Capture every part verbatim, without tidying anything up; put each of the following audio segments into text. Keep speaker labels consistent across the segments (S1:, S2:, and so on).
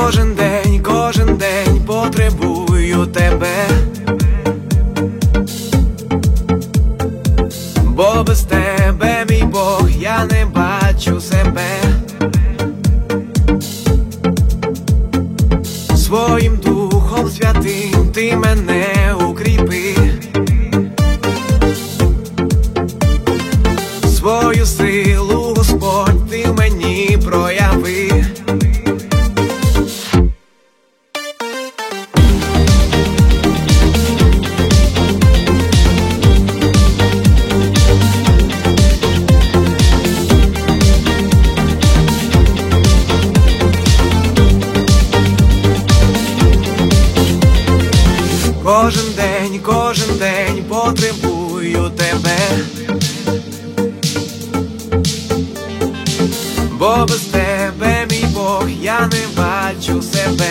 S1: Кожен день, кожен день потребую тебе, бо без тебе, мій Бог, я не бачу себе. Своїм Духом Святим ти мене укріпи, свою силу, Господь, ти в мені прояви. Кожен день, кожен день потребую тебе, бо без тебе, мій Бог, я не бачу себе.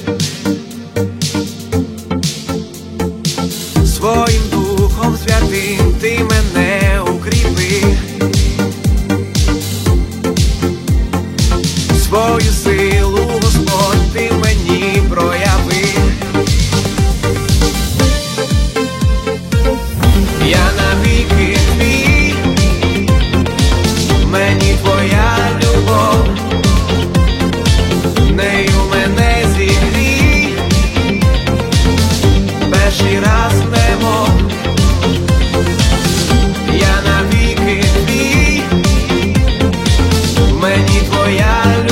S1: Своїм Духом Святим ти мене укріпи, свою силу, Господь, ти в мені прояви. Я навіки твій, мені твоя любов, нею мене зігрій, перший раз немов. Я навіки твій, мені твоя любов,